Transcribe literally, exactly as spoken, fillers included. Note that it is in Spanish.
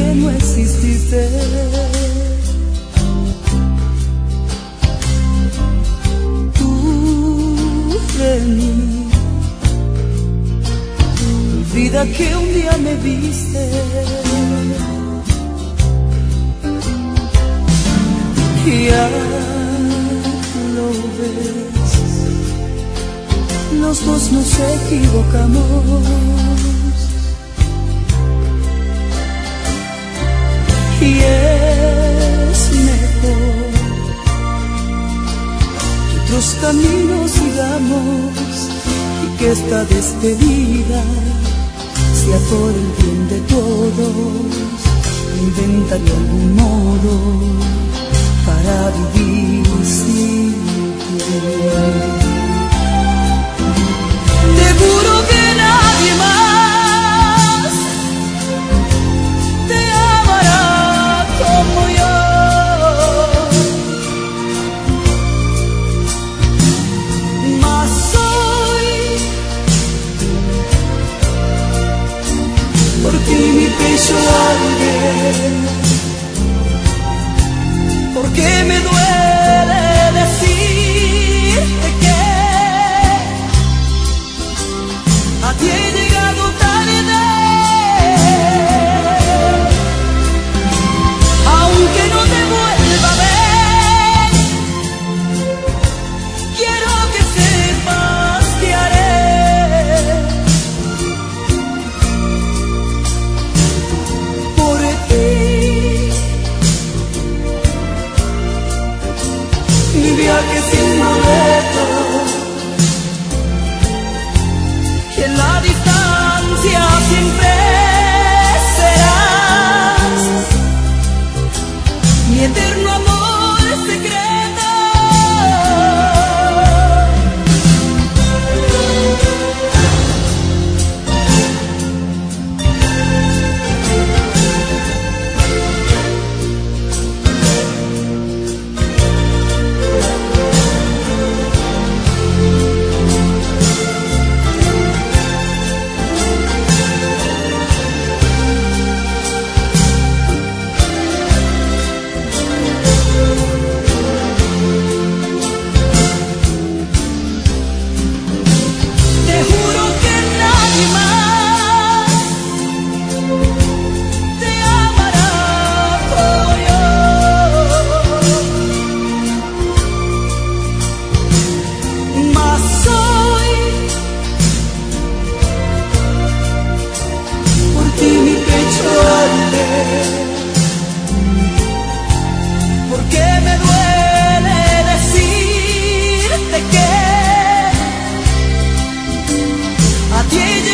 no exististe. Tú de mí, olvida que un día me viste. Ya lo ves, los dos nos equivocamos. Y es mejor que otros caminos sigamos y que esta despedida sea por el bien de todos. Inventaré algún modo para vivir sin ti. Te juro que nadie más te amará como yo. Mas hoy por ti mi pecho arde, porque me duele decirte que a ti he llegado tarde. Aunque no te vuelva a ver, quiero que sepas que haré por ti mi viaje sin boleto, que en la distancia siempre serás mi eterno amor secreto. Porque me duele decirte que a ti